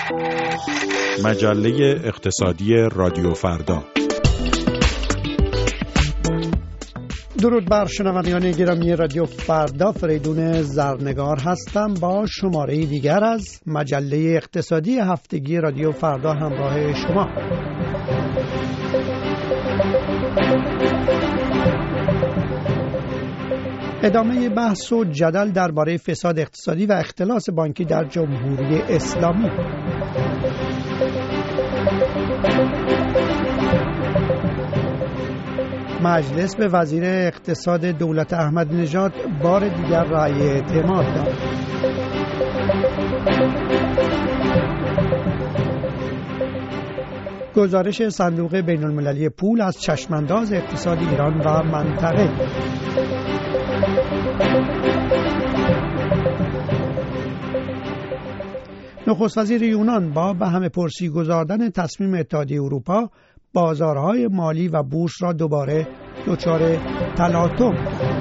مجله اقتصادی رادیو فردا. درود بر شنوندگان گرامی رادیو فردا، فریدون زرنگار هستم با شماره دیگر از مجله اقتصادی هفتگی رادیو فردا همراه شما. ادامه بحث و جدل درباره فساد اقتصادی و اختلاس بانکی در جمهوری اسلامی. مجلس به وزیر اقتصاد دولت احمدی نژاد بار دیگر رأی اعتماد داد. گزارش صندوق بین المللی پول از چشمانداز اقتصاد ایران و منطقه. نخست وزیر یونان با به همه پرسی گذاردن تصمیم اتحادیه اروپا بازارهای مالی و بورس را دوباره دچار تلاطم کرد.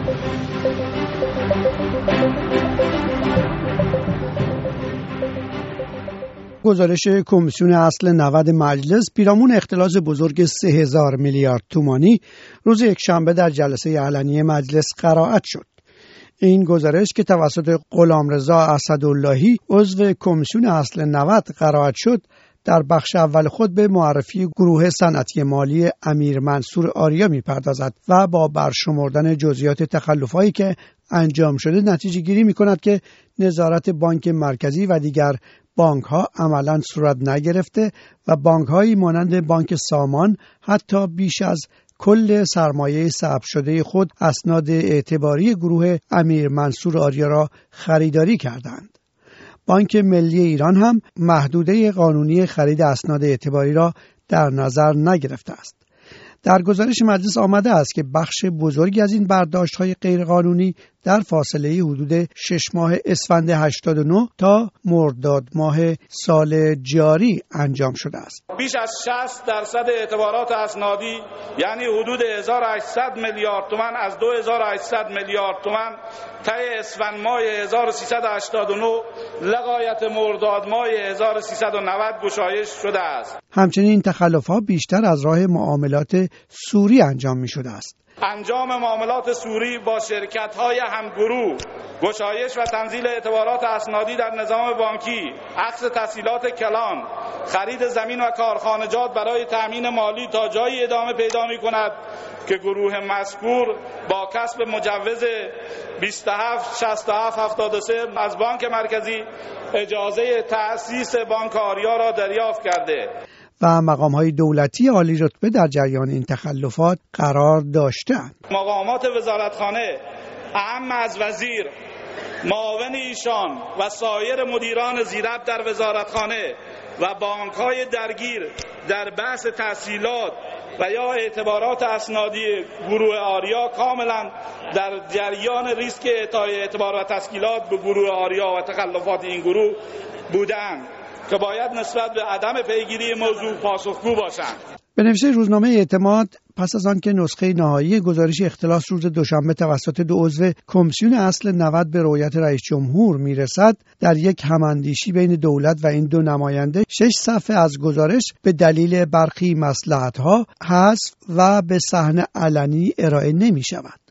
گزارش کمیسیون اصل 90 مجلس پیرامون اختلاس بزرگ 3000 میلیارد تومانی روز یکشنبه در جلسه علنی مجلس قرائت شد. این گزارش که توسط غلامرضا اسداللهی عضو کمیسیون اصل 90 قرائت شد، در بخش اول خود به معرفی گروه صنعتی مالی امیر منصور آریا می‌پردازد و با برشمردن جزئیات تخلف‌هایی که انجام شده نتیجه گیری می‌کند که نظارت بانک مرکزی و دیگر بانک‌ها عملاً صورت نگرفته و بانک‌هایی مانند بانک سامان حتی بیش از کل سرمایه ثبت شده خود اسناد اعتباری گروه امیر منصور آریا را خریداری کردند. بانک ملی ایران هم محدوده قانونی خرید اسناد اعتباری را در نظر نگرفته است. در گزارش مجلس آمده است که بخش بزرگی از این برداشت‌های غیرقانونی در فاصله حدود 6 ماه اسفند 89 تا مرداد ماه سال جاری انجام شده است. بیش از 60% اعتبارات اسنادی یعنی حدود 1800 میلیارد تومان از 2800 میلیارد تومان طی اسفند ماه 1389 لغایت مرداد ماه 1390 گشایش شده است. همچنین این تخلف‌ها بیشتر از راه معاملات سوری انجام می‌شده است. انجام معاملات سوری با شرکت‌های همگروه، گشایش و تنزیل اعتبارات اسنادی در نظام بانکی، اخذ تسهیلات کلان، خرید زمین و کارخانجات برای تأمین مالی تا جایی ادامه پیدا می‌کند که گروه مذکور با کسب مجوز 276773 از بانک مرکزی اجازه تأسیس بانک آریا را دریافت کرده و مقام‌های دولتی عالی رتبه در جریان این تخلفات قرار داشتند. مقامات وزارتخانه اهم از وزیر، معاون ایشان و سایر مدیران زیربط در وزارتخانه و بانک‌های درگیر در بحث تسهیلات و یا اعتبارات اسنادی گروه آریا کاملا در جریان ریسک اعطای اعتبار و تسهیلات به گروه آریا و تخلفات این گروه بودند که باید نسبت به عدم پیگیری موضوع پاسخگو باشند. به نوشته روزنامه اعتماد، پس از آن که نسخه نهایی گزارش اختلاس روز دوشنبه توسط 2 عضو کمیسیون اصل 90 به رؤیت رئیس جمهور میرسد، در یک هماندیشی بین دولت و این 2 نماینده 6 صفحه از گزارش به دلیل برخی مصلحت‌ها حذف و به صحن علنی ارائه نمی‌شود.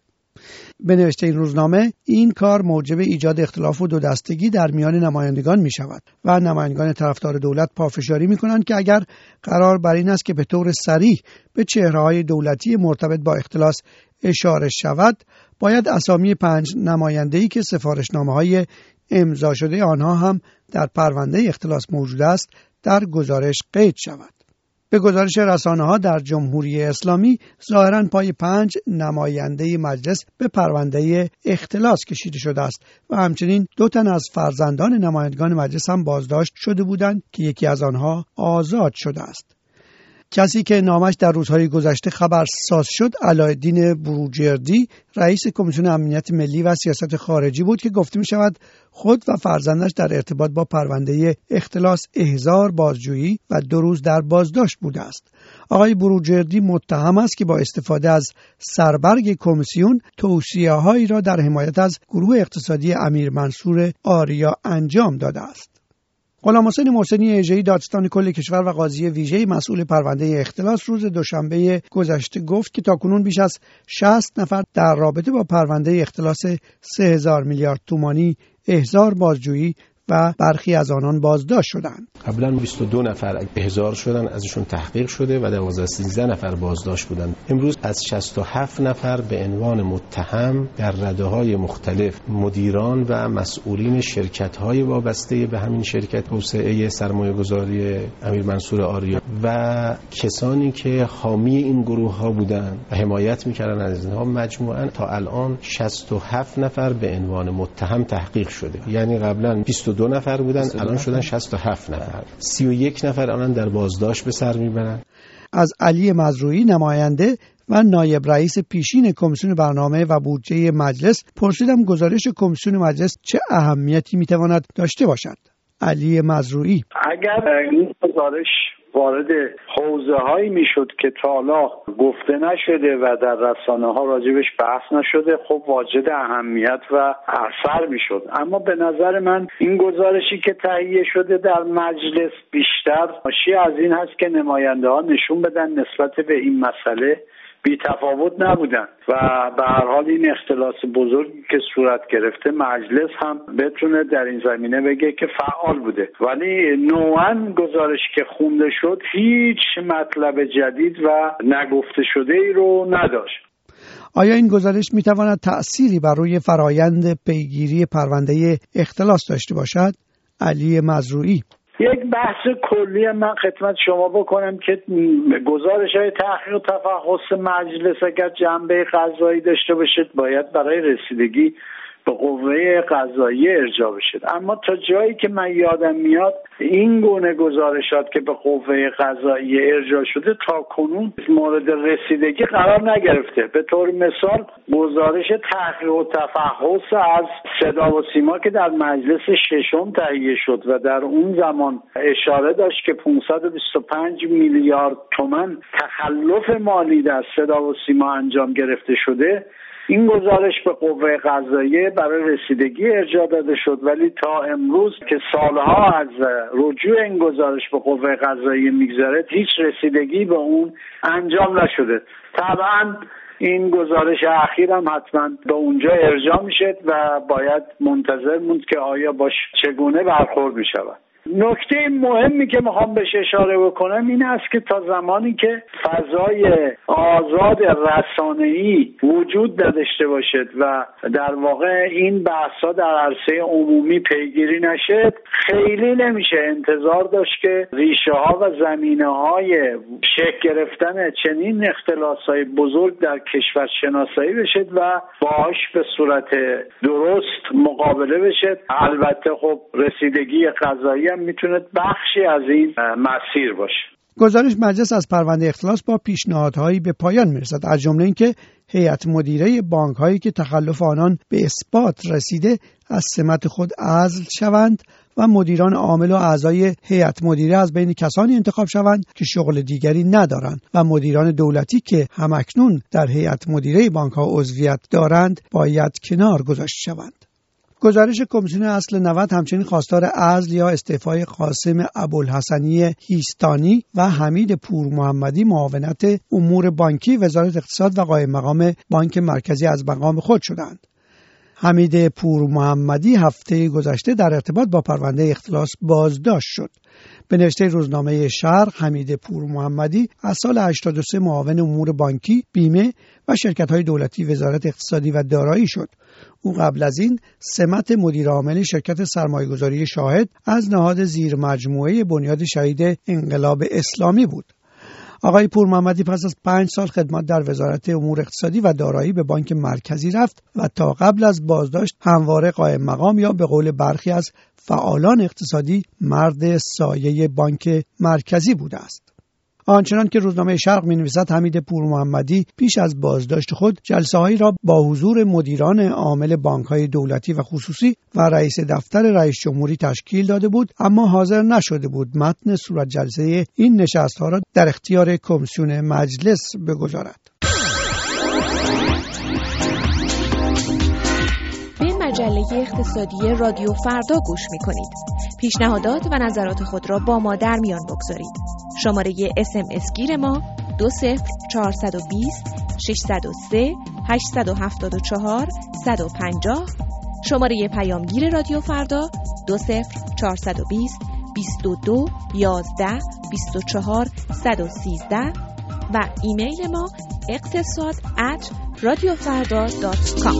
به نوشته این روزنامه، این کار موجب ایجاد اختلاف و دو دستگی در میان نمایندگان می شود و نمایندگان طرفدار دولت پافشاری می کنند که اگر قرار بر این است که به طور صریح به چهره‌های دولتی مرتبط با اختلاس اشاره شود، باید اسامی 5 نماینده‌ای که سفارشنامه‌های امضا شده آنها هم در پرونده اختلاس موجود است در گزارش قید شود. به گزارش رسانه‌ها در جمهوری اسلامی ظاهراً پای 5 نماینده مجلس به پرونده اختلاس کشیده شده است و همچنین 2 تن از فرزندان نمایندگان مجلس هم بازداشت شده بودند که یکی از آنها آزاد شده است. کسی که نامش در روزهای گذشته خبرساز شد علایالدین بروجردی، رئیس کمیسیون امنیت ملی و سیاست خارجی بود که گفته می شود خود و فرزندش در ارتباط با پرونده اختلاس احضار بازجویی و 2 روز در بازداشت بوده است. آقای بروجردی متهم است که با استفاده از سربرگ کمیسیون توصیه‌هایی را در حمایت از گروه اقتصادی امیر منصور آریا انجام داده است. غلام حسین محسنی اژه‌ای دادستان کل کشور و قاضی ویژه مسئول پرونده اختلاس روز دوشنبه گذشته گفت که تاکنون بیش از 60 نفر در رابطه با پرونده اختلاس 3000 میلیارد تومانی احضار، بازجویی و برخی از آنان بازداشت شدند. قبلا 22 نفر احضار شدن، ازشون تحقیق شده و 13 نفر بازداشت بودند. امروز از 67 نفر به عنوان متهم در رده‌های مختلف مدیران و مسئولین شرکت‌های وابسته به همین شرکت توسعه سرمایه‌گذاری امیر منصور آریا و کسانی که حامی این گروه‌ها بودند و حمایت می‌کردند از اینها، مجموعاً تا الان 67 نفر به عنوان متهم تحقیق شده. یعنی قبلا 22 نفر بودن، الان شدن 67 نفر. 31 نفر الان در بازداشت به سر میبرن. از علی مزروعی نماینده و نایب رئیس پیشین کمیسیون برنامه و بودجه مجلس پرسیدم گزارش کمیسیون مجلس چه اهمیتی میتواند داشته باشد. علی مزروعی: اگر این گزارش وارد حوزه‌هایی میشد که تا حالا گفته نشده و در رسانه‌ها راجبش بحث نشده، خب واجد اهمیت و اثر میشد. اما به نظر من این گزارشی که تهیه شده در مجلس بیشتر ناشی از این هست که نماینده‌ها نشون بدن نسبت به این مسئله بی تفاوت نبودن و به هر حال این اختلاس بزرگی که صورت گرفته مجلس هم بتونه در این زمینه بگه که فعال بوده، ولی نوعاً گزارش که خونده شد هیچ مطلب جدید و نگفته شده ای رو نداشت. آیا این گزارش میتواند تأثیری بر روی فرایند پیگیری پرونده اختلاس داشته باشد؟ علی مزروعی: یک بحث کلی من خدمت شما بکنم که گزارش‌های تحقیق و تفحص مجلس اگر جنبه قضایی داشته باشد باید برای رسیدگی به قوه قضاییه ارجاع بشه، اما تا جایی که من یادم میاد این گونه گزارشات که به قوه قضاییه ارجاع شده تا کنون مورد رسیدگی قرار نگرفته. به طور مثال گزارش تحقیق و تفحص از صدا و سیما که در مجلس ششم تهیه شد و در اون زمان اشاره داشت که 525 میلیارد تومان تخلف مالی در صدا و سیما انجام گرفته شده، این گزارش به قوه قضاییه برای رسیدگی ارجاع داده شد، ولی تا امروز که سالها از رجوع این گزارش به قوه قضاییه میگذره هیچ رسیدگی به اون انجام نشده. طبعا این گزارش اخیر هم حتما به اونجا ارجاع میشه و باید منتظر موند که آیا باش چگونه برخورد میشود. نکته مهمی که میخوام بهش اشاره بکنم این است که تا زمانی که فضای آزاد رسانه‌ای وجود نداشته باشد و در واقع این بحث‌ها در عرصه عمومی پیگیری نشه، خیلی نمیشه انتظار داشت که ریشه‌ها و زمینه‌های شکل گرفتن چنین اختلاس‌های بزرگ در کشور شناسایی بشه و باهاش به صورت درست مقابله بشه. البته خب رسیدگی قضایی میتونه بخشی از این مسیر باشه. گزارش مجلس از پرونده اختلاس با پیشنهادهایی به پایان میرسد، از جمله اینکه هیئت مدیره بانک‌هایی که تخلف آنان به اثبات رسیده از سمت خود عزل شوند و مدیران عامل و اعضای هیئت مدیره از بین کسانی انتخاب شوند که شغل دیگری ندارند و مدیران دولتی که همکنون در هیئت مدیره بانک‌ها عضویت دارند باید کنار گذاشته شوند. گزارش کمیسیون اصل 90 همچنین خواستار عزل یا استعفای قاسم ابوالحسنی هیستانی و حمید پورمحمدی معاونت امور بانکی وزارت اقتصاد و قائم مقام بانک مرکزی از مقام خود شدند. حمید پورمحمدی هفته گذشته در ارتباط با پرونده اختلاس بازداشت شد. به نوشته روزنامه شرق، حمید پورمحمدی از سال 83 معاون امور بانکی، بیمه و شرکت‌های دولتی وزارت اقتصادی و دارایی شد. او قبل از این سمت مدیر عامل شرکت سرمایه‌گذاری شاهد از نهاد زیر مجموعه بنیاد شهید انقلاب اسلامی بود. آقای پورمحمدی پس از 5 سال خدمت در وزارت امور اقتصادی و دارایی به بانک مرکزی رفت و تا قبل از بازداشت همواره قائم مقام یا به قول برخی از فعالان اقتصادی مرد سایه بانک مرکزی بوده است. آنچنان که روزنامه شرق می‌نویسد حمید پورمحمدی پیش از بازداشت خود جلسه‌هایی را با حضور مدیران عامل بانک‌های دولتی و خصوصی و رئیس دفتر رئیس جمهوری تشکیل داده بود، اما حاضر نشده بود متن صورت جلسه این نشست‌ها را در اختیار کمیسیون مجلس بگذارد. مجله اقتصادی رادیو فردا گوش می‌کنید. پیشنهادات و نظرات خود را با ما در میان بگذارید. شماره SMS گیر ما 20420 603 874 150. شماره پیامگیر رادیو فردا 20420 22 11 24 113 و ایمیل ما اقتصاد@radiofarda.com.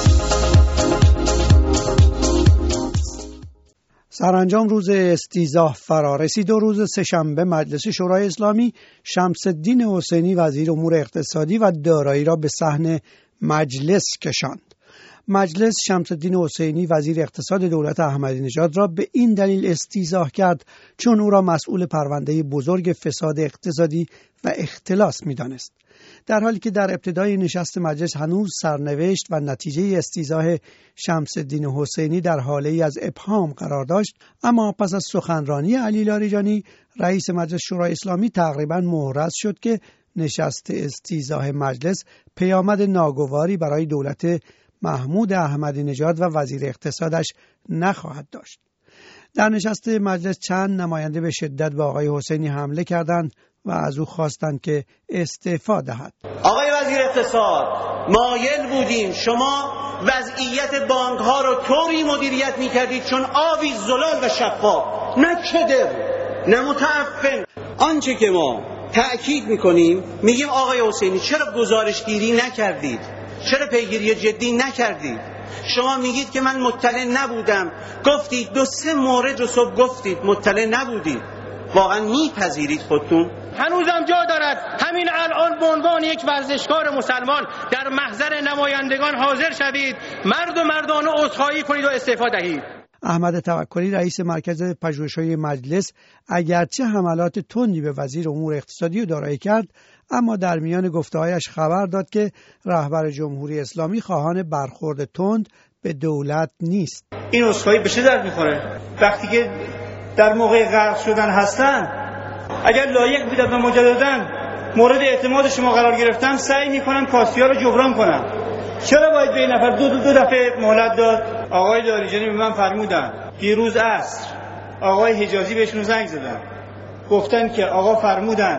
سرانجام روز استیضاح فرا رسید و روز سه‌شنبه مجلس شورای اسلامی شمس الدین حسینی وزیر امور اقتصادی و دارایی را به صحن مجلس کشاند. مجلس شمس الدین حسینی وزیر اقتصاد دولت احمدی نژاد را به این دلیل استیضاح کرد چون او را مسئول پرونده بزرگ فساد اقتصادی و اختلاس می‌دانست. در حالی که در ابتدای نشست مجلس هنوز سرنوشت و نتیجه استیضاح شمس الدین حسینی در حاله‌ای از ابهام قرار داشت، اما پس از سخنرانی علی لاریجانی رئیس مجلس شورای اسلامی تقریباً محرز شد که نشست استیضاح مجلس پیامد ناگواری برای دولت محمود احمدی نژاد و وزیر اقتصادش نخواهد داشت. در نشست مجلس چند نماینده به شدت به آقای حسینی حمله کردند و از او خواستند که استعفا دهد. آقای وزیر اقتصاد، مایل بودیم شما وضعیت بانک ها رو طوری مدیریت می‌کردید چون آبی زلال و شفاف، نه کدر نه متعفن. آنچه که ما تأکید می‌کنیم، میگیم آقای حسینی چرا گزارشگیری نکردید؟ چرا پیگیری جدی نکردید؟ شما میگید که من مطلع نبودم، گفتید 2-3 مورد رو صبح گفتید مطلع نبودید. واقعا میپذیرید خودتون؟ هنوزم جا دارد همین الان به عنوان یک ورزشکار مسلمان در محضر نمایندگان حاضر شوید، مرد و مردانه عذرخواهی کنید و استعفا دهید. احمد توکلی رئیس مرکز پژوهش‌های مجلس اگرچه حملات تندی به وزیر امور اقتصادی و دارایی کرد، اما در میان گفته‌هایش خبر داد که رهبر جمهوری اسلامی خواهان برخورد تند به دولت نیست. این عذرخواهی به چه درد می‌خوره؟ وقتی که در موقع غرق شدن هستن، اگر لایق بودن و مجدداً مورد اعتماد شما قرار گرفتن، سعی می‌کنن کاسی‌ها رو جبران کنن. چرا باید به این نفر دو دفعه مهلت داد؟ آقای لاریجانی به من فرمودن دیروز عصر آقای حجازی بهشون زنگ زدن، گفتن که آقا فرمودن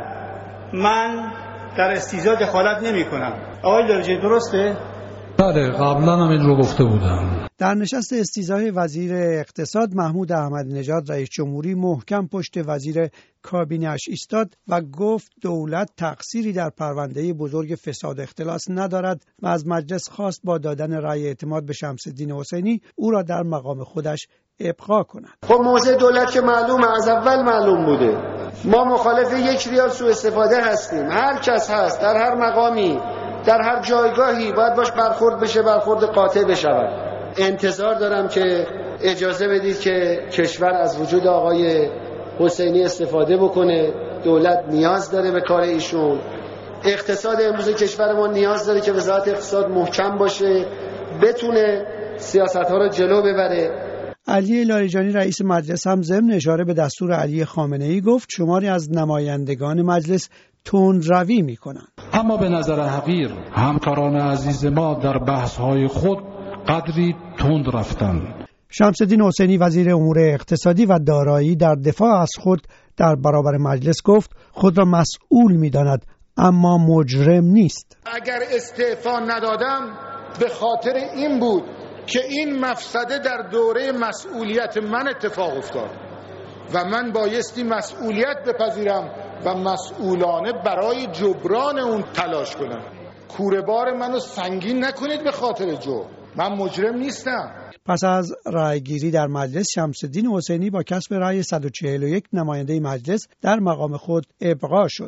من در استیضاح دخالت نمی‌کنم. آقای لاریجانی درسته؟ بله، قبلا هم این رو گفته بودم. در نشست استیضاح وزیر اقتصاد محمود احمدی نژاد رئیس جمهوری محکم پشت وزیر کابینه‌اش ایستاد و گفت دولت تقصیری در پرونده بزرگ فساد اختلاس ندارد و از مجلس خواست با دادن رأی اعتماد به شمس الدین حسینی او را در مقام خودش ابقا کند. خب موضع دولت که معلومه، از اول معلوم بوده. ما مخالف 1 ریال سوء استفاده هستیم. هر کس هست در هر مقامی در هر جایگاهی باید باش برخورد بشه، برخورد قاطع بشود. انتظار دارم که اجازه بدید که کشور از وجود آقای حسینی استفاده بکنه. دولت نیاز داره به کار ایشون. اقتصاد امروز کشور ما نیاز داره که وزارت اقتصاد محکم باشه، بتونه سیاست‌ها رو جلو ببره. علی لاریجانی رئیس مجلس هم ضمن اشاره به دستور علی خامنه‌ای گفت شماری از نمایندگان مجلس تندروی می‌کنند. اما به نظر حقیر همکاران عزیز ما در بحث‌های خود قدری تند رفتند. شمس الدین حسینی وزیر امور اقتصادی و دارایی در دفاع از خود در برابر مجلس گفت خود را مسئول می‌داند اما مجرم نیست. اگر استعفا ندادم به خاطر این بود که این مفسده در دوره مسئولیت من اتفاق افتاد و من بایستی مسئولیت بپذیرم و مسئولانه برای جبران اون تلاش کنم. کوره بار منو سنگین نکنید به خاطر جرم. من مجرم نیستم. پس از رأیگیری در مجلس شمس الدین حسینی با کسب رأی 141 نماینده مجلس در مقام خود ابقا شد.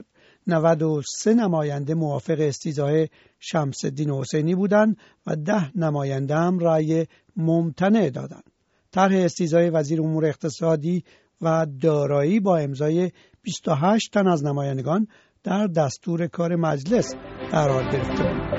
93 نماینده موافق استیضاح شمس الدین حسینی بودند و 10 نماینده هم رأی ممتنع دادند. طرح استیضاح وزیر امور اقتصادی و دارایی با امضای 28 تن از نمایندگان در دستور کار مجلس قرار گرفته بود.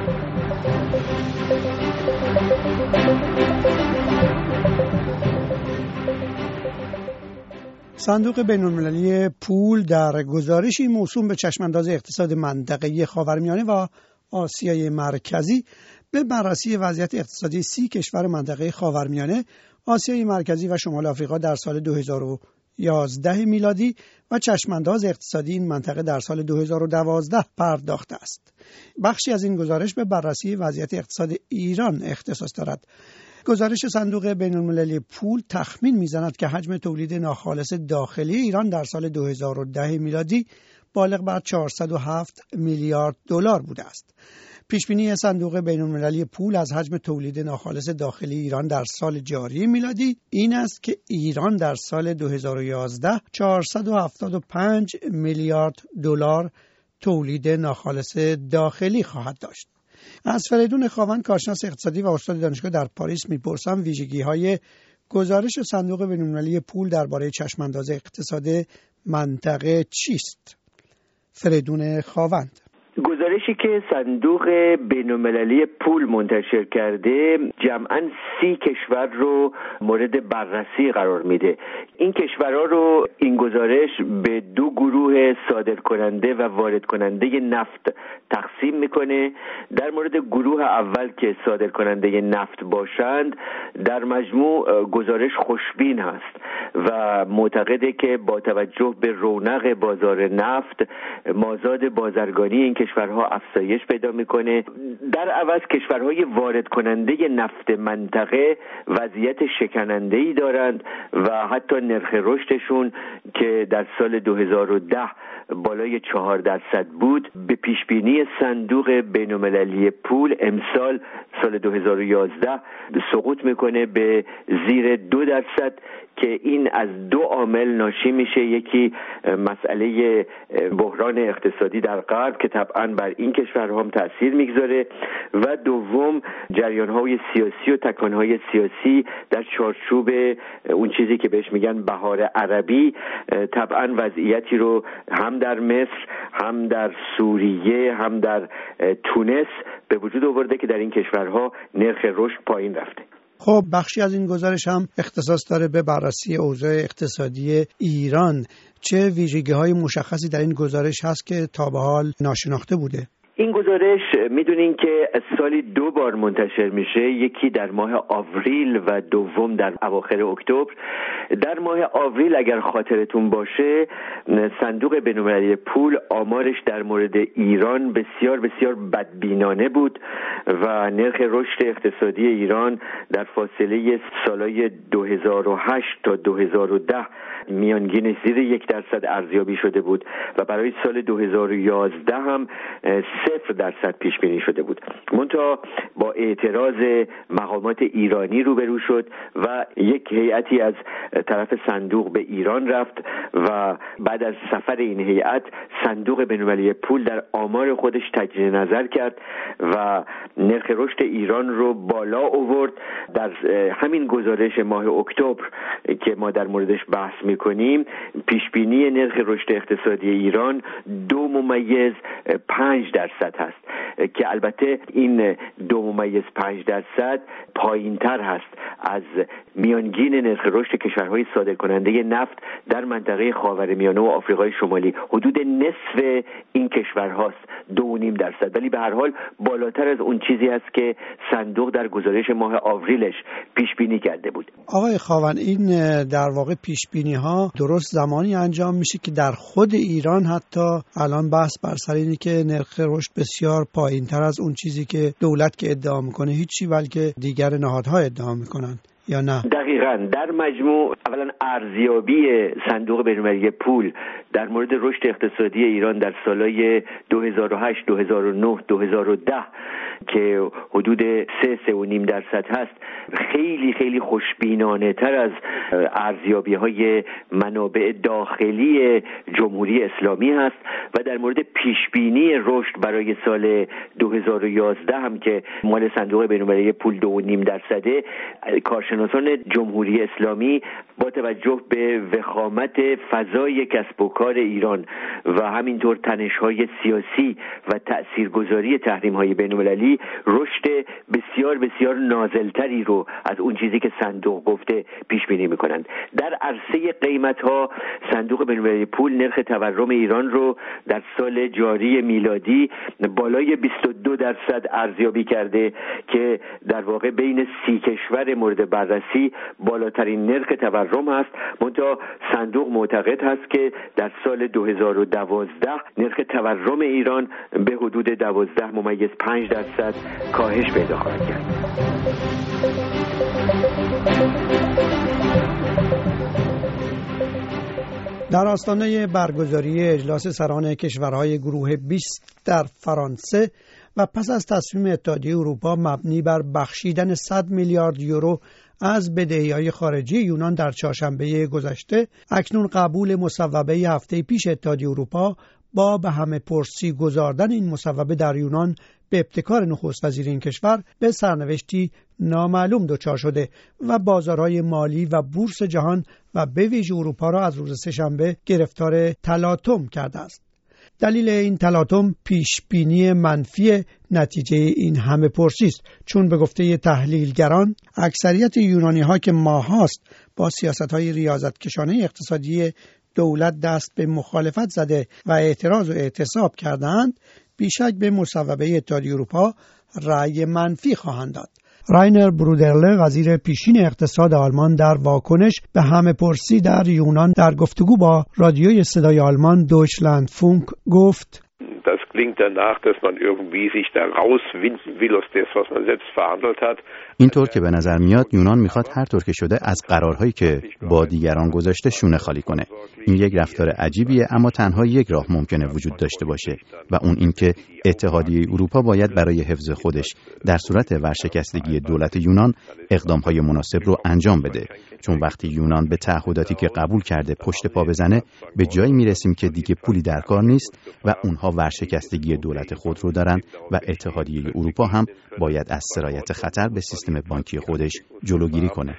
صندوق بین‌المللی پول در گزارشی موسوم به چشمانداز اقتصاد منطقه‌ای خاورمیانه و آسیای مرکزی به بررسی وضعیت اقتصادی 30 کشور منطقه خاورمیانه، آسیای مرکزی و شمال آفریقا در سال 2011 میلادی و چشمانداز اقتصادی این منطقه در سال 2012 پرداخته است. بخشی از این گزارش به بررسی وضعیت اقتصاد ایران اختصاص دارد. گزارش صندوق بین‌المللی پول تخمین می‌زند که حجم تولید ناخالص داخلی ایران در سال 2010 میلادی بالغ بر 407 میلیارد دلار بوده است. پیشبینی صندوق بین‌المللی پول از حجم تولید ناخالص داخلی ایران در سال جاری میلادی این است که ایران در سال 2011 475 میلیارد دلار تولید ناخالص داخلی خواهد داشت. از فریدون خاون، کارشناس اقتصادی و استاد دانشگاه در پاریس میپرسم ویژگی‌های گزارش صندوق بین‌المللی پول درباره چشمانداز اقتصاد منطقه چیست؟ فریدون خاوند: گزارشی که صندوق بین‌المللی پول منتشر کرده جمعاً 30 کشور رو مورد بررسی قرار میده. این کشورها رو این گزارش به دو گروه صادرکننده و وارد کننده نفت تقسیم میکنه. در مورد گروه اول که صادرکننده نفت باشند، در مجموع گزارش خوشبین هست و معتقده که با توجه به رونق بازار نفت، مازاد بازرگانی این کشورها افزایش پیدا میکنه. در عوض کشورهای وارد کننده نفت منطقه وضعیت شکننده‌ای دارند و حتی نرخ رشدشون که در سال 2010 بالای 4% بود، به پیشبینی صندوق بین‌المللی پول امسال سال 2011 سقوط میکنه به زیر 2%، که این از دو عامل ناشی میشه. یکی مسئله بحران اقتصادی در غرب که طبعاً بر این کشورها هم تأثیر میگذاره، و دوم جریان‌های سیاسی و تکان‌های سیاسی در چارچوب اون چیزی که بهش میگن بهار عربی، طبعاً وضعیتی رو هم در مصر، هم در سوریه، هم در تونس به وجود آورده که در این کشورها نرخ رشد پایین رفته. خب بخشی از این گزارش هم اختصاص داره به بررسی اوضاع اقتصادی ایران. چه ویژگی‌های مشخصی در این گزارش هست که تا به حال ناشناخته بوده؟ این گزارش میدونین که سالی 2 بار منتشر میشه، یکی در ماه آوریل و دوم در اواخر اکتبر. در ماه آوریل اگر خاطرتون باشه، صندوق بین‌المللی پول آمارش در مورد ایران بسیار بسیار بدبینانه بود و نرخ رشد اقتصادی ایران در فاصله سالهای 2008 تا 2010 میانگین زیر 1% ارزیابی شده بود و برای سال 2011 هم 0% پیش بینی شده بود. منتها با اعتراض مقامات ایرانی روبرو شد و یک هیئتی از طرف صندوق به ایران رفت و بعد از سفر این هیئت صندوق بین‌المللی پول در آمار خودش تجدید نظر کرد و نرخ رشد ایران رو بالا آورد. در همین گزارش ماه اکتبر که ما در موردش بحث میکنیم، پیش بینی نرخ رشد اقتصادی ایران 2.5% هست که البته این 2.5% پایین تر هست از میانگین نرخ رشد کشورهای صادرکننده نفت در منطقه خاورمیانه و آفریقای شمالی. حدود نصف این کشورهاست 2.5%، ولی به هر حال بالاتر از اون چیزی هست که صندوق در گزارش ماه آوریلش پیش بینی کرده بود. آقای خاون، این در واقع پیش بینی ها درست زمانی انجام میشه که در خود ایران حتی الان بحث بر سر اینه که نرخ رشد بسیار پایین تر از اون چیزی که دولت که ادعا میکنه هیچی، بلکه دیگر نهادها ادعا میکنن، یا نه؟ دقیقاً. در مجموع اولا ارزیابی صندوق بین‌المللی پول در مورد رشد اقتصادی ایران در سالهای 2008 2009 2010 که حدود 3.5% هست خیلی خیلی خوشبینانه تر از ارزیابی های منابع داخلی جمهوری اسلامی هست و در مورد پیشبینی رشد برای سال 2011 هم که مال صندوق بین‌المللی پول 2.5%، کارشناسان کارشناسان جمهوری اسلامی با توجه به وخامت فضای کسب و کار ایران و همینطور تنش‌های سیاسی و تأثیرگذاری تحریم‌های بین‌المللی رشد بسیار بسیار نازلتری رو از اون چیزی که صندوق گفته پیش بینی می‌کنند. در عرصه قیمت‌ها صندوق بین‌المللی پول نرخ تورم ایران رو در سال جاری میلادی بالای 22% ارزیابی کرده که در واقع بین 30 کشور مورد بررسی بالاترین نرخ تورم است. منتها صندوق معتقد هست که در سال 2012 نرخ تورم ایران به حدود 12.5% کاهش پیدا خواهد کرد. در آستانه برگزاری اجلاس سران کشورهای گروه 20 در فرانسه و پس از تصمیم اتحادیه اروپا مبنی بر بخشیدن 100 میلیارد یورو از بدهی‌های خارجی یونان در چهارشنبه گذشته، اکنون قبول مصوبه هفته پیش اتحادیه اروپا با به همه پرسی گذاردن این مصوبه در یونان به ابتکار نخست وزیر این کشور به سرنوشتی نامعلوم دچار شده و بازارهای مالی و بورس جهان و به ویژه اروپا را از روز سه‌شنبه گرفتار تلاطم کرده است. دلیل این تلاطم پیشبینی منفی نتیجه این همه پرسی است، چون به گفته تحلیلگران اکثریت یونانی‌ها که ماهاست با سیاست‌های ریاضتکشانه اقتصادی دولت دست به مخالفت زده و اعتراض و اعتصاب کردند، بیشک به مصوبه اتحادیه اروپا رأی منفی خواهند داد. راینر برودرله وزیر پیشین اقتصاد آلمان در واکنش به همه پرسی در یونان در گفتگو با رادیوی صدای آلمان دویچلند فونک گفت: Das klingt danach, dass man irgendwie sich da rauswinden will aus dem, was man selbst verhandelt hat. اینطور که به نظر میاد یونان میخواد هر طور که شده از قرارهایی که با دیگران گذاشته شونه خالی کنه. این یک رفتار عجیبیه، اما تنها یک راه ممکنه وجود داشته باشه و اون این که اتحادیه اروپا باید برای حفظ خودش در صورت ورشکستگی دولت یونان اقدامهای مناسب رو انجام بده، چون وقتی یونان به تعهداتی که قبول کرده پشت پا بزنه به جایی میرسیم که دیگه پولی در کار نیست و اونها ورشکستگی دولت خود رو دارن و اتحادیه اروپا هم باید از سرایت خطر به سیستم بانکی خودش جلوگیری کنه.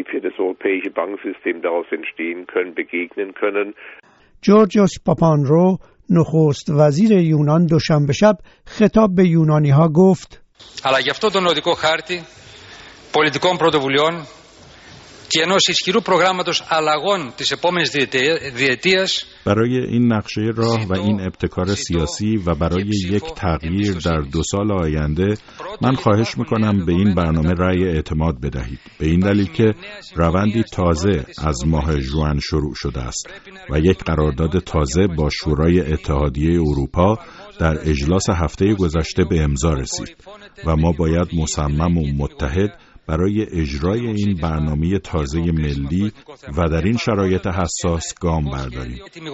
جورجیوس پاپاندرو نخست وزیر یونان دوشنبه شب خطاب به یونانی‌ها گفت: Αλλά γι' αυτό τον οδικό χάρτη πολιτικών πρωτοβουλειών και ενός ισχυρού προγράμματος αλλαγών της επόμενης διετίας. برای این نقشه راه و این ابتکار سیاسی و برای یک تغییر در 2 سال آینده من خواهش میکنم به این برنامه رأی اعتماد بدهید، به این دلیل که روندی تازه از ماه ژوئن شروع شده است و یک قرارداد تازه با شورای اتحادیه اروپا در اجلاس هفته گذشته به امضا رسید و ما باید مصمم و متحد برای اجرای این برنامه تازه ملی و در این شرایط حساس گام برداریم.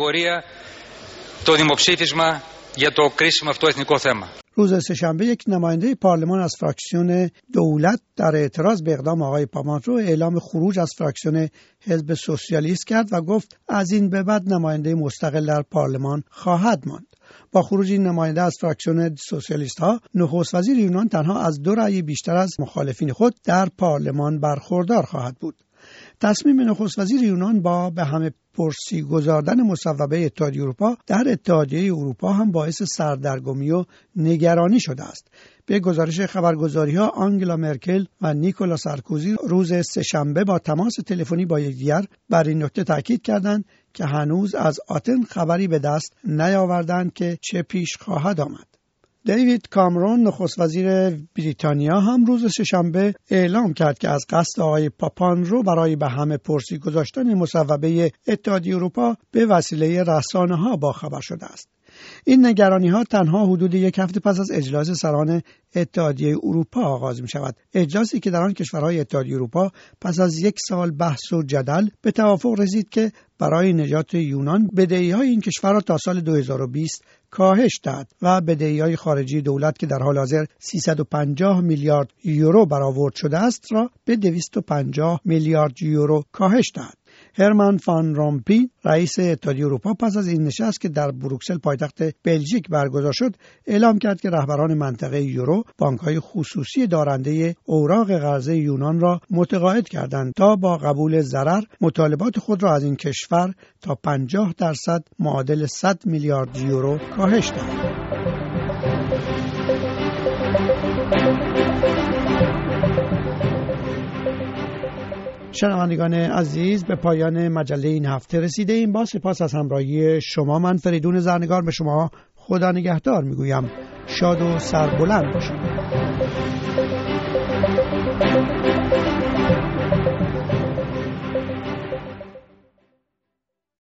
روز سه‌شنبه یک نماینده پارلمان از فراکسیون دولت در اعتراض به اقدام آقای پاماندرو اعلام خروج از فراکسیون حزب سوسیالیست کرد و گفت از این به بعد نماینده مستقل در پارلمان خواهد ماند. با خروج این نماینده از فراکسیون سوسیالیست ها، نخست وزیر یونان تنها از 2 رأی بیشتر از مخالفین خود در پارلمان برخوردار خواهد بود. تصمیم نخست وزیر یونان با به همه پرسی گذاردن مصوبه اتحادیه اروپا در اتحادیه اروپا هم باعث سردرگمی و نگرانی شده است. به گزارش خبرگزاری‌ها آنگلا مرکل و نیکولا سارکوزی روز سه‌شنبه با تماس تلفنی با یکدیگر بر این نکته تاکید کردند که هنوز از آتن خبری به دست نیاوردند که چه پیش خواهد آمد. دیوید کامرون نخست وزیر بریتانیا هم روز سه‌شنبه اعلام کرد که از قصد آقای پاپاندرو برای به همه پرسی گذاشتن مصوبه اتحادیه اروپا به وسیله رسانه‌ها باخبر شده است. این نگرانی‌ها تنها حدود 1 هفته پس از اجلاس سران اتحادیه اروپا آغاز می‌شود. اجلاسی که در آن کشورهای اتحادیه اروپا پس از 1 سال بحث و جدل به توافق رسید که برای نجات یونان بدهی‌های این کشور را تا سال 2020 کاهش داد و بدهی‌های خارجی دولت که در حال حاضر 350 میلیارد یورو برآورد شده است را به 250 میلیارد یورو کاهش داد. هرمان فان رومپی رئیس اتحادیه اروپا پس از این نشست که در بروکسل پایتخت بلژیک برگزار شد اعلام کرد که رهبران منطقه یورو بانک‌های خصوصی دارنده اوراق قرضه یونان را متقاعد کردند تا با قبول ضرر مطالبات خود را از این کشور تا 50% معادل 100 میلیارد یورو کاهش دهند. شنوندگان عزیز، به پایان مجله این هفته رسیده ایم. با سپاس از همراهی شما، من فریدون زرنگار به شما خدا نگهدار میگویم. شاد و سربلند باشید.